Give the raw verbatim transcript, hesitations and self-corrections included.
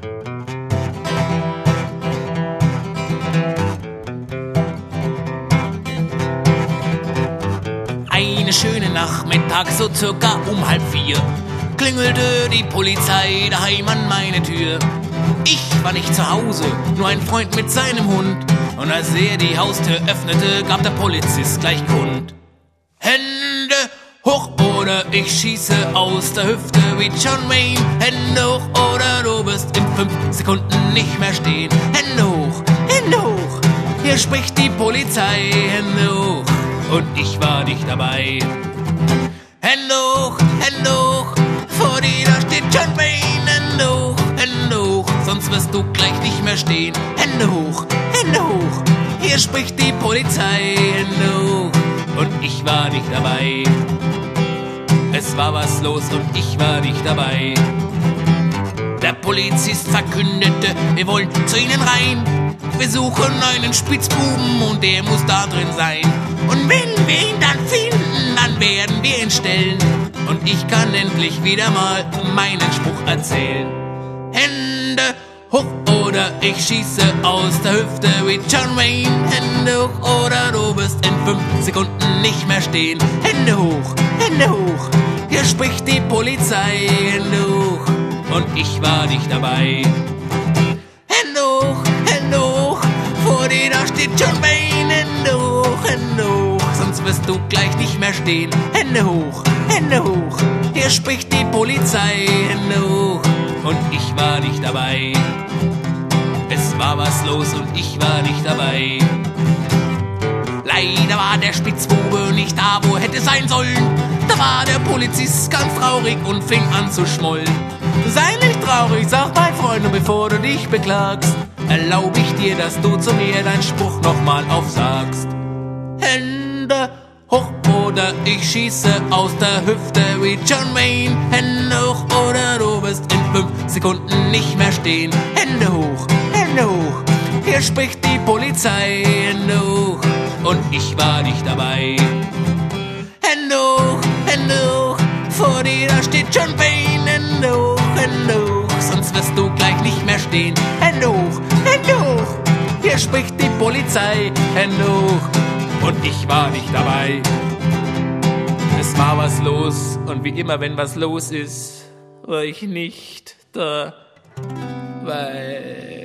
Eine schöne Nachmittag, so circa um halb vier, klingelte die Polizei daheim an meine Tür. Ich war nicht zu Hause, nur ein Freund mit seinem Hund. Und als er die Haustür öffnete, gab der Polizist gleich Kund. Hände hoch oder ich schieße aus der Hüfte wie John Wayne. Hände hoch oder du bist in fünf Sekunden nicht mehr stehen. Hände hoch, Hände hoch, hier spricht die Polizei. Hände hoch, und ich war nicht dabei. Hände hoch, Hände hoch, vor dir da steht John Wayne. Hände hoch, Hände hoch, sonst wirst du gleich nicht mehr stehen. Hände hoch, Hände hoch, hier spricht die Polizei. Hände hoch, und ich war nicht dabei. Es war was los und ich war nicht dabei. Der Polizist verkündete, wir wollen zu ihnen rein. Wir suchen einen Spitzbuben und der muss da drin sein. Und wenn wir ihn dann finden, dann werden wir ihn stellen. Und ich kann endlich wieder mal meinen Spruch erzählen. Hände hoch oder ich schieße aus der Hüfte wie John Wayne. Hände hoch oder du wirst in fünf Sekunden nicht mehr stehen. Hände hoch, Hände hoch, hier spricht die Polizei. Hände hoch, und ich war nicht dabei. Hände hoch, Hände hoch, vor dir da steht John Wayne. Hände hoch, Hände hoch, sonst wirst du gleich nicht mehr stehen. Hände hoch, Hände hoch, hier spricht die Polizei. Hände hoch, und ich war nicht dabei. Es war was los und ich war nicht dabei. Leider war der Spitzbube nicht da, wo er hätte sein sollen. Da war der Polizist ganz traurig und fing an zu schmollen. Sei nicht traurig, sagt mein Freund, und bevor du dich beklagst, erlaub ich dir, dass du zu mir deinen Spruch nochmal aufsagst. Hände hoch oder ich schieße aus der Hüfte wie John Wayne. Hände hoch oder du wirst in fünf Sekunden nicht mehr stehen. Hände hoch, Hände hoch, hier spricht die Polizei. Hände hoch, und ich war nicht dabei. Hände hoch, Hände hoch, vor dir da steht John Wayne. Hände hoch, Hände hoch, sonst wirst du gleich nicht mehr stehen. Hände hoch, Hände hoch, hier spricht die Polizei. Hände hoch, und ich war nicht dabei. Es war was los, und wie immer, wenn was los ist, war ich nicht dabei.